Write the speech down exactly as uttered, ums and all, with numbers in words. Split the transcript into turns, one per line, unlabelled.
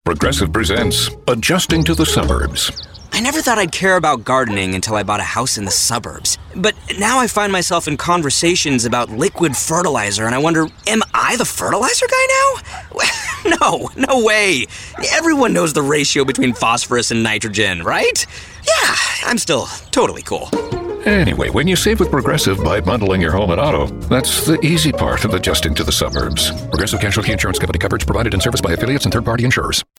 Progressive presents Adjusting to the Suburbs.
I never thought I'd care about gardening until I bought a house in the suburbs. But now I find myself in conversations about liquid fertilizer, and I wonder, am I the fertilizer guy now? No, no way. Everyone knows the ratio between phosphorus and nitrogen, right? Yeah, I'm still totally cool.
Anyway, when you save with Progressive by bundling your home and auto, that's the easy part of adjusting to the suburbs. Progressive Casualty Insurance Company coverage provided in service by affiliates and third-party insurers.